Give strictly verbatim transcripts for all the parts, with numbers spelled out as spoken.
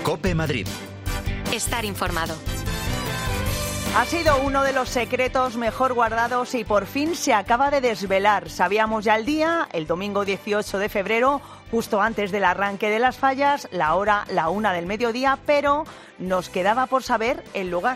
COPE Madrid. Estar informado. Ha sido uno de los secretos mejor guardados y por fin se acaba de desvelar. Sabíamos ya el día, el domingo dieciocho de febrero, justo antes del arranque de las fallas, la hora, la una del mediodía, pero nos quedaba por saber el lugar.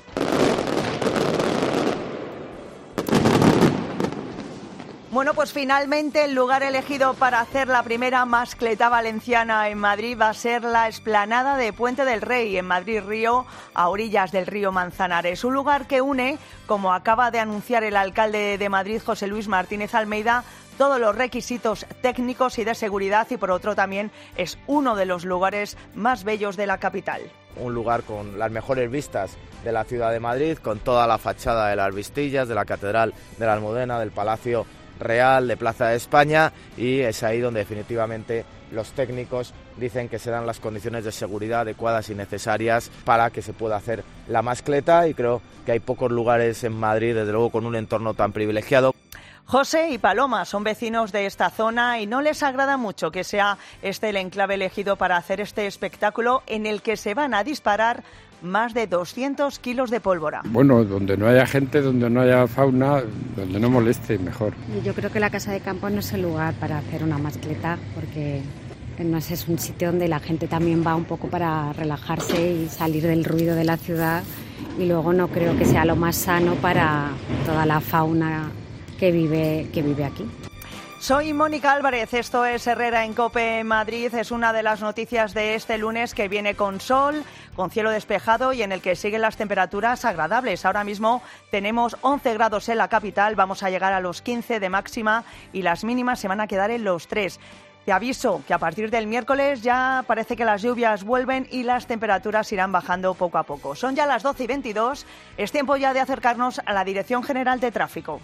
Bueno, pues finalmente el lugar elegido para hacer la primera mascleta valenciana en Madrid va a ser la explanada de Puente del Rey, en Madrid Río, a orillas del río Manzanares. Un lugar que une, como acaba de anunciar el alcalde de Madrid, José Luis Martínez Almeida, todos los requisitos técnicos y de seguridad, y por otro también es uno de los lugares más bellos de la capital. Un lugar con las mejores vistas de la ciudad de Madrid, con toda la fachada de las Vistillas, de la Catedral de la Almudena, del Palacio Real, de Plaza de España, y es ahí donde definitivamente los técnicos dicen que se dan las condiciones de seguridad adecuadas y necesarias para que se pueda hacer la mascleta, y creo que hay pocos lugares en Madrid, desde luego, con un entorno tan privilegiado. José y Paloma son vecinos de esta zona y no les agrada mucho que sea este el enclave elegido para hacer este espectáculo en el que se van a disparar más de doscientos kilos de pólvora. Bueno, donde no haya gente, donde no haya fauna, donde no moleste, mejor. Yo creo que la Casa de Campo no es el lugar para hacer una mascleta, porque no sé, es un sitio donde la gente también va un poco para relajarse y salir del ruido de la ciudad, y luego no creo que sea lo más sano para toda la fauna que vive, que vive aquí. Soy Mónica Álvarez, esto es Herrera en COPE Madrid. Es una de las noticias de este lunes que viene con sol, con cielo despejado y en el que siguen las temperaturas agradables. Ahora mismo tenemos once grados en la capital, vamos a llegar a los quince de máxima y las mínimas se van a quedar en los tres. Te aviso que a partir del miércoles ya parece que las lluvias vuelven y las temperaturas irán bajando poco a poco. Son ya las doce y veintidós, es tiempo ya de acercarnos a la Dirección General de Tráfico.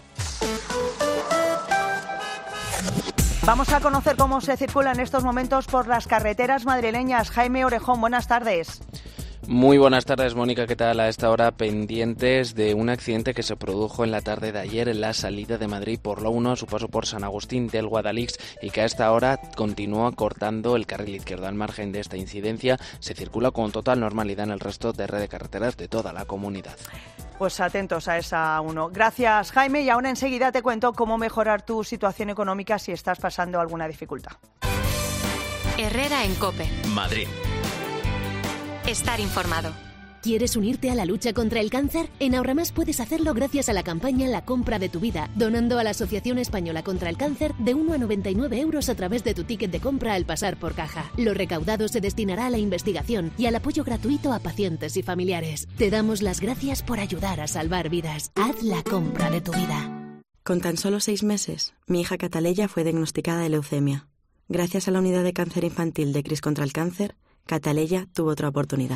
Vamos a conocer cómo se circula en estos momentos por las carreteras madrileñas. Jaime Orejón, buenas tardes. Muy buenas tardes, Mónica. ¿Qué tal? A esta hora pendientes de un accidente que se produjo en la tarde de ayer en la salida de Madrid por la uno a su paso por San Agustín del Guadalix y que a esta hora continúa cortando el carril izquierdo. Al margen de esta incidencia, se circula con total normalidad en el resto de red de carreteras de toda la comunidad. Pues atentos a esa uno. Gracias, Jaime. Y ahora enseguida te cuento cómo mejorar tu situación económica si estás pasando alguna dificultad. Herrera en COPE. Madrid. Estar informado. ¿Quieres unirte a la lucha contra el cáncer? En Ahorramás puedes hacerlo gracias a la campaña La Compra de tu Vida, donando a la Asociación Española contra el Cáncer de uno a noventa y nueve euros a través de tu ticket de compra al pasar por caja. Lo recaudado se destinará a la investigación y al apoyo gratuito a pacientes y familiares. Te damos las gracias por ayudar a salvar vidas. Haz la compra de tu vida. Con tan solo seis meses, mi hija Cataleya fue diagnosticada de leucemia. Gracias a la Unidad de Cáncer Infantil de CRIS contra el Cáncer, Cataleya tuvo otra oportunidad.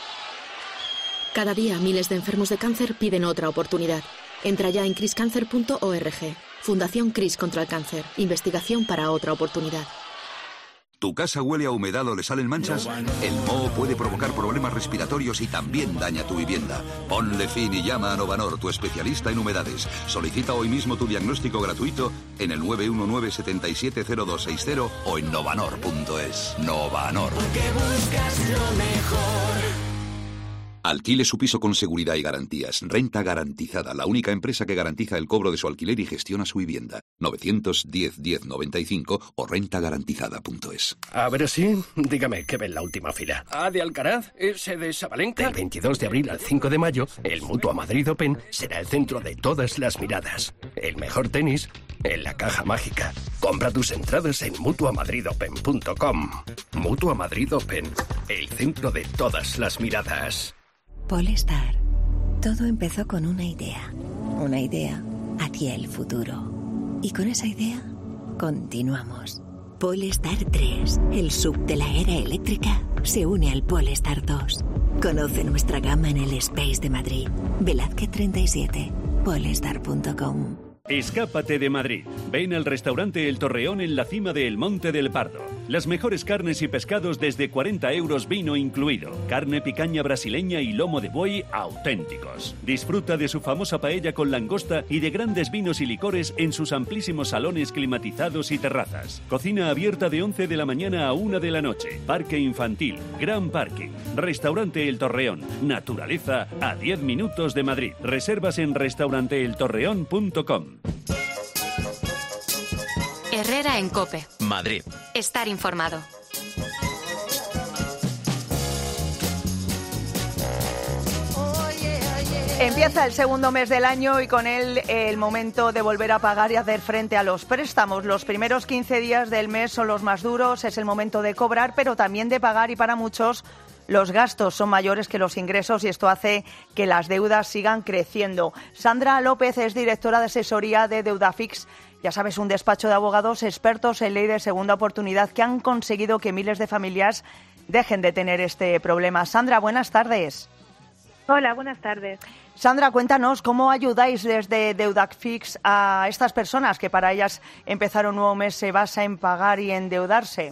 Cada día miles de enfermos de cáncer piden otra oportunidad. Entra ya en cris cáncer punto org. Fundación CRIS contra el Cáncer. Investigación para otra oportunidad. ¿Tu casa huele a humedad o le salen manchas? El moho puede provocar problemas respiratorios y también daña tu vivienda. Ponle fin y llama a Novanor, tu especialista en humedades. Solicita hoy mismo tu diagnóstico gratuito en el nueve uno nueve, siete siete cero dos seis cero o en novanor punto es. Novanor. Porque buscas lo mejor. Alquile su piso con seguridad y garantías. Renta Garantizada, la única empresa que garantiza el cobro de su alquiler y gestiona su vivienda. novecientos diez, diez noventa y cinco o renta garantizada punto es. A ver si, dígame, ¿qué ve en la última fila? ¿A de Alcaraz? ¿Ese de Sabalenka? Del veintidós de abril al cinco de mayo, el Mutua Madrid Open será el centro de todas las miradas. El mejor tenis en la caja mágica. Compra tus entradas en mutua madrid open punto com. Mutua Madrid Open, el centro de todas las miradas. Polestar. Todo empezó con una idea. Una idea hacia el futuro. Y con esa idea, continuamos. Polestar tres, el sub de la era eléctrica, se une al Polestar dos. Conoce nuestra gama en el Space de Madrid. Velázquez treinta y siete, polestar punto com. Escápate de Madrid. Ven al restaurante El Torreón en la cima de El Monte del Pardo. Las mejores carnes y pescados desde cuarenta euros, vino incluido. Carne picaña brasileña y lomo de buey auténticos. Disfruta de su famosa paella con langosta y de grandes vinos y licores en sus amplísimos salones climatizados y terrazas. Cocina abierta de once de la mañana a una de la noche. Parque infantil, gran parking. Restaurante El Torreón. Naturaleza a diez minutos de Madrid. Reservas en restaurante el torreón punto com. Herrera en COPE. Madrid. Estar informado. Empieza el segundo mes del año y con él el momento de volver a pagar y hacer frente a los préstamos. Los primeros quince días del mes son los más duros, es el momento de cobrar, pero también de pagar, y para muchos los gastos son mayores que los ingresos y esto hace que las deudas sigan creciendo. Sandra López es directora de asesoría de Deudafix. Ya sabes, un despacho de abogados expertos en ley de segunda oportunidad que han conseguido que miles de familias dejen de tener este problema. Sandra, buenas tardes. Hola, buenas tardes. Sandra, cuéntanos cómo ayudáis desde Deudafix a estas personas que para ellas empezar un nuevo mes se basa en pagar y endeudarse.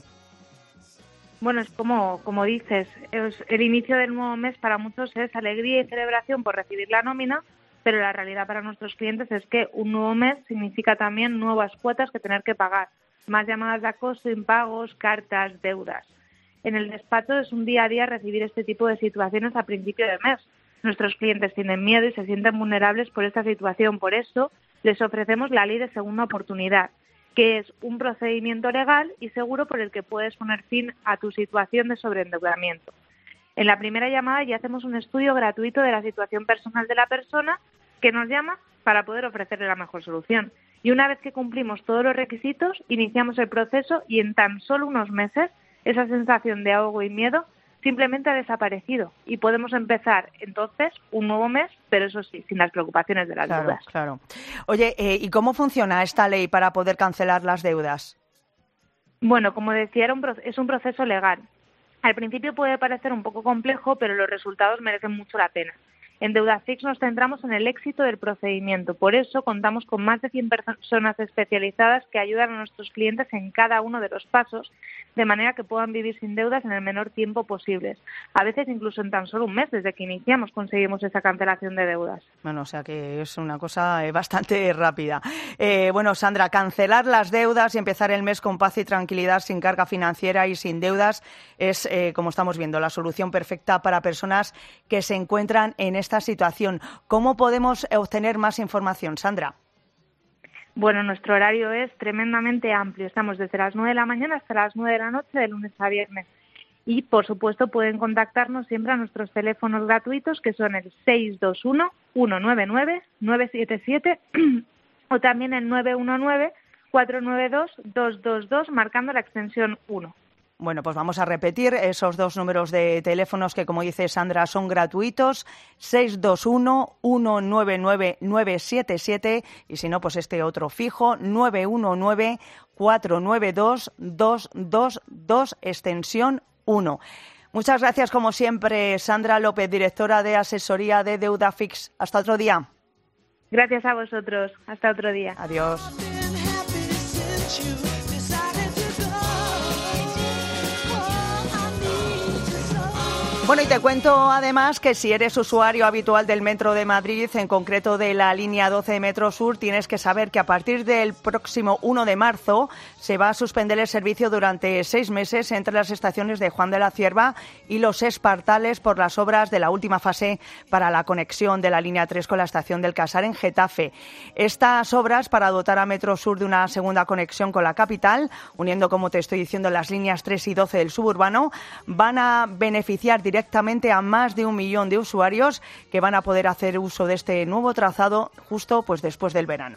Bueno, es como, como dices, es, el inicio del nuevo mes para muchos es alegría y celebración por recibir la nómina, pero la realidad para nuestros clientes es que un nuevo mes significa también nuevas cuotas que tener que pagar, más llamadas de acoso, impagos, cartas, deudas. En el despacho es un día a día recibir este tipo de situaciones a principio de mes. Nuestros clientes tienen miedo y se sienten vulnerables por esta situación. Por eso les ofrecemos la ley de segunda oportunidad, que es un procedimiento legal y seguro por el que puedes poner fin a tu situación de sobreendeudamiento. En la primera llamada ya hacemos un estudio gratuito de la situación personal de la persona que nos llama para poder ofrecerle la mejor solución. Y una vez que cumplimos todos los requisitos, iniciamos el proceso y en tan solo unos meses esa sensación de ahogo y miedo simplemente ha desaparecido y podemos empezar entonces un nuevo mes, pero eso sí, sin las preocupaciones de las claro, deudas. Claro. Oye, eh, ¿y cómo funciona esta ley para poder cancelar las deudas? Bueno, como decía, era un pro- es un proceso legal. Al principio puede parecer un poco complejo, pero los resultados merecen mucho la pena. En Deudafix nos centramos en el éxito del procedimiento. Por eso contamos con más de cien personas especializadas que ayudan a nuestros clientes en cada uno de los pasos, de manera que puedan vivir sin deudas en el menor tiempo posible. A veces incluso en tan solo un mes desde que iniciamos conseguimos esa cancelación de deudas. Bueno, o sea que es una cosa eh, bastante rápida. Eh, bueno, Sandra, cancelar las deudas y empezar el mes con paz y tranquilidad, sin carga financiera y sin deudas, es, eh, como estamos viendo, la solución perfecta para personas que se encuentran en esta situación. ¿Cómo podemos obtener más información, Sandra? Bueno, nuestro horario es tremendamente amplio. Estamos desde las nueve de la mañana hasta las nueve de la noche, de lunes a viernes. Y, por supuesto, pueden contactarnos siempre a nuestros teléfonos gratuitos, que son el seis dos uno, uno nueve nueve, nueve siete siete o también el nueve uno nueve, cuatro nueve dos, dos dos dos, marcando la extensión uno. Bueno, pues vamos a repetir esos dos números de teléfonos que, como dice Sandra, son gratuitos, seis dos uno, uno nueve nueve, nueve siete siete y si no, pues este otro fijo, nueve uno nueve, cuatro nueve dos, dos dos dos, extensión uno. Muchas gracias, como siempre, Sandra López, directora de asesoría de Deudafix. Hasta otro día. Gracias a vosotros. Hasta otro día. Adiós. Bueno, y te cuento además que si eres usuario habitual del Metro de Madrid, en concreto de la línea doce de Metro Sur, tienes que saber que a partir del próximo uno de marzo se va a suspender el servicio durante seis meses entre las estaciones de Juan de la Cierva y Los Espartales por las obras de la última fase para la conexión de la línea tres con la estación del Casar en Getafe. Estas obras para dotar a Metro Sur de una segunda conexión con la capital, uniendo, como te estoy diciendo, las líneas tres y doce del suburbano, van a beneficiar directamente directamente a más de un millón de usuarios que van a poder hacer uso de este nuevo trazado justo pues después del verano.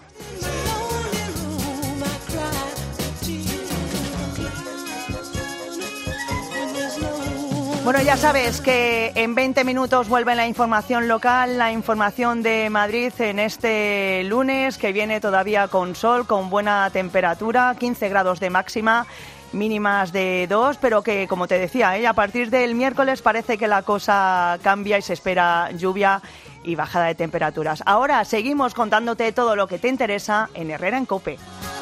Bueno, ya sabes que en veinte minutos vuelve la información local, la información de Madrid en este lunes, que viene todavía con sol, con buena temperatura, quince grados de máxima, mínimas de dos, pero que, como te decía, ¿eh? a partir del miércoles parece que la cosa cambia y se espera lluvia y bajada de temperaturas. Ahora seguimos contándote todo lo que te interesa en Herrera en COPE.